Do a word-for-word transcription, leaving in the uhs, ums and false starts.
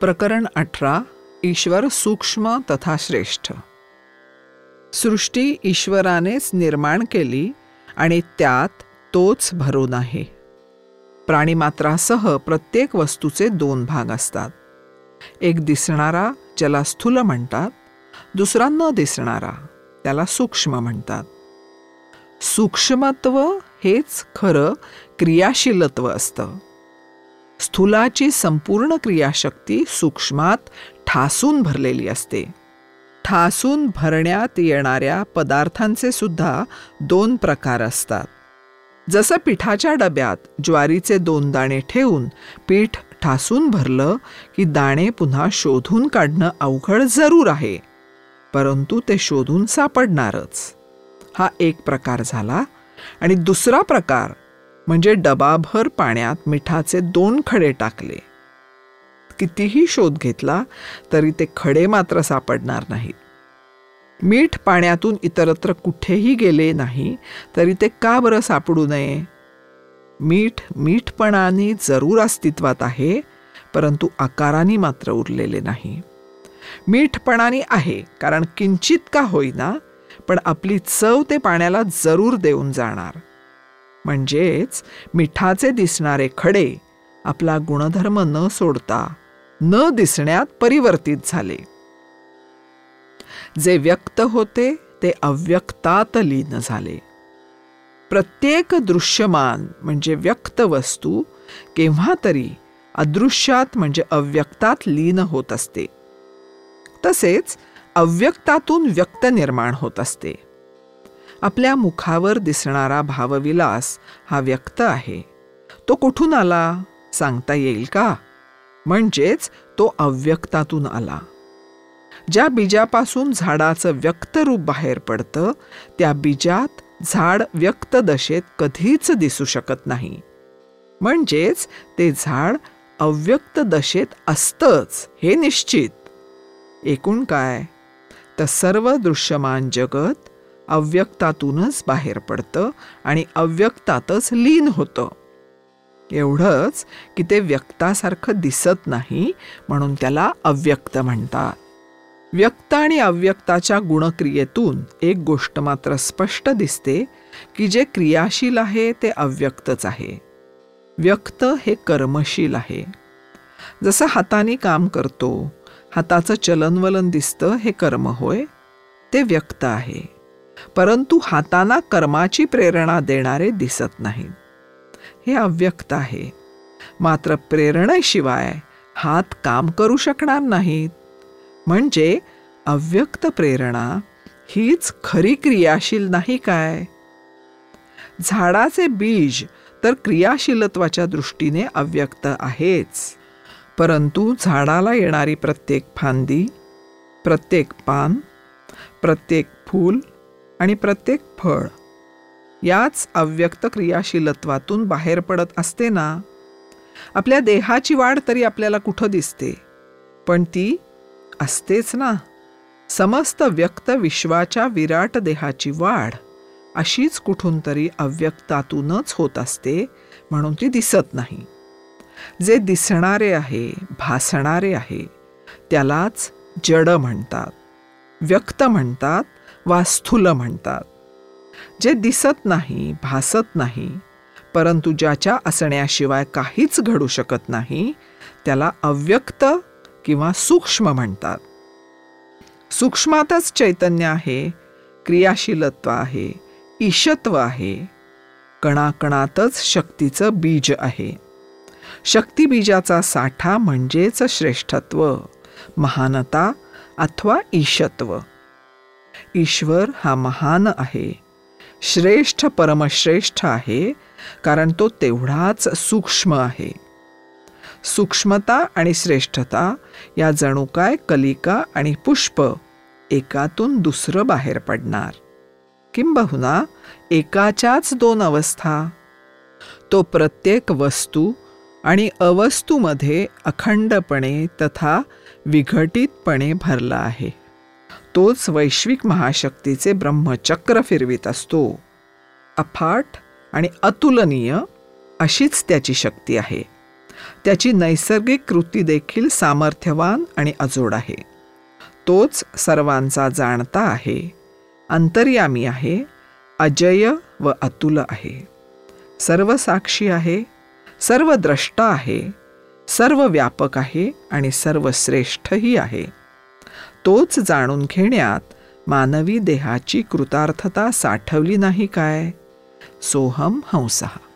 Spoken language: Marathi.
प्रकरण अठरा. ईश्वर सूक्ष्म तथा श्रेष्ठ. सृष्टी ईश्वरानेच निर्माण केली आणि त्यात तोच भरून आहे. प्राणीमात्रासह प्रत्येक वस्तूचे दोन भाग असतात. एक दिसणारा ज्याला स्थूल म्हणतात, दुसरा न दिसणारा त्याला सूक्ष्म म्हणतात. सूक्ष्मत्व हेच खरं क्रियाशीलत्व असतं. स्थूलाची संपूर्ण क्रियाशक्ती सूक्ष्मात ठासून भरलेली असते. ठासून भरण्यात येणाऱ्या पदार्थांचे सुद्धा दोन प्रकार असतात. जसं पिठाच्या डब्यात ज्वारीचे दोन दाणे ठेवून पीठ ठासून भरलं की दाणे पुन्हा शोधून काढणं अवघड जरूर आहे, परंतु ते शोधून सापडणारच. हा एक प्रकार झाला. आणि दुसरा प्रकार म्हणजे डबाभर पाण्यात मिठाचे दोन खडे टाकले, कितीही शोध घेतला तरी ते खडे मात्र सापडणार नाहीत. मीठ पाण्यातून इतरत्र कुठेही गेले नाही तरी ते का बरं सापडू नये? मीठ मीठपणाने जरूर अस्तित्वात आहे, परंतु आकाराने मात्र उरलेले नाही. मीठपणाने आहे कारण किंचित का होईना, पण आपली चव ते पाण्याला जरूर देऊन जाणार. म्हणजेच मिठाचे दिसणारे खडे आपला गुणधर्म न सोडता न दिसण्यात परिवर्तित झाले. जे व्यक्त होते ते अव्यक्तात लीन झाले. प्रत्येक दृश्यमान म्हणजे व्यक्त वस्तू केव्हा तरी अदृश्यात म्हणजे अव्यक्तात लीन होत असते. तसेच अव्यक्तातून व्यक्त निर्माण होत असते. आपल्या मुखावर दिसणारा भावविलास हा व्यक्त आहे. तो कुठून आला सांगता येईल का? म्हणजेच तो अव्यक्तातून आला. ज्या बीजापासून झाडाचं व्यक्त रूप बाहेर पडतं, त्या बीजात झाड व्यक्त दशेत कधीच दिसू शकत नाही. म्हणजेच ते झाड अव्यक्त दशेत असतंच हे निश्चित. एकूण काय, तर सर्व दृश्यमान जगत अव्यक्तातूनच बाहेर पडतं आणि अव्यक्तातच लीन होतं. एवढंच की ते व्यक्तासारखं दिसत नाही, म्हणून त्याला अव्यक्त म्हणतात. व्यक्त आणि अव्यक्ताच्या गुणक्रियेतून एक गोष्ट मात्र स्पष्ट दिसते की जे क्रियाशील आहे ते अव्यक्तच आहे. व्यक्त हे कर्मशील आहे. जसं हाताने काम करतो, हाताचं चलनवलन दिसतं, हे कर्म होय, ते व्यक्त आहे. परंतु हातांना कर्माची प्रेरणा देणारे दिसत नाहीत, हे अव्यक्त आहे. मात्र प्रेरणेशिवाय हात काम करू शकणार नाहीत. म्हणजे अव्यक्त प्रेरणा हीच खरी क्रियाशील नाही काय? झाडाचे बीज तर क्रियाशीलत्वाच्या दृष्टीने अव्यक्त आहेच, परंतु झाडाला येणारी प्रत्येक फांदी, प्रत्येक पान, प्रत्येक फूल आणि प्रत्येक फळ याच अव्यक्त क्रियाशीलत्वातून बाहेर पडत असते ना. आपल्या देहाची वाढ तरी आपल्याला कुठं दिसते, पण ती असतेच ना. समस्त व्यक्त विश्वाच्या विराट देहाची वाढ अशीच कुठून तरी अव्यक्तातूनच होत असते, म्हणून ती दिसत नाही. जे दिसणारे आहे, भासणारे आहे, त्यालाच जड म्हणतात, व्यक्त म्हणतात वा स्थूल म्हणतात. जे दिसत नाही, भासत नाही, परंतु ज्याच्या असण्याशिवाय काहीच घडू शकत नाही, त्याला अव्यक्त किंवा सूक्ष्म म्हणतात. सूक्ष्मातच चैतन्य आहे, क्रियाशीलत्व आहे, ईशत्व आहे. कणाकणातच शक्तीचं बीज आहे. शक्तिबीजाचा साठा म्हणजेच श्रेष्ठत्व, महानता अथवा ईशत्व. ईश्वर हा महान आहे, श्रेष्ठ परमश्रेष्ठ आहे, कारण तो तेवढाच सूक्ष्म आहे. सूक्ष्मता आणि श्रेष्ठता या जणू काय कलिका आणि पुष्प एकातून दुसरं बाहेर पडणार, किंबहुना एकाच्याच दोन अवस्था. तो प्रत्येक वस्तू आणि अवस्तूमध्ये अखंडपणे तथा विघटितपणे भरला आहे. तोच वैश्विक महाशक्तीचे ब्रह्मचक्र फिरवीत असतो. अफाट आणि अतुलनीय अशीच त्याची शक्ती आहे. त्याची नैसर्गिक कृती देखील सामर्थ्यवान आणि अजोड आहे. तोच सर्वांचा जाणता आहे, अंतर्यामी आहे, अजय व अतुल आहे, सर्व साक्षी आहे, सर्व द्रष्टा आहे, सर्व व्यापक आहे आणि सर्व श्रेष्ठही आहे. तोच जाणून घेण्यात मानवी देहाची कृतार्थता साठवली नाही काय? सोहम हंसः.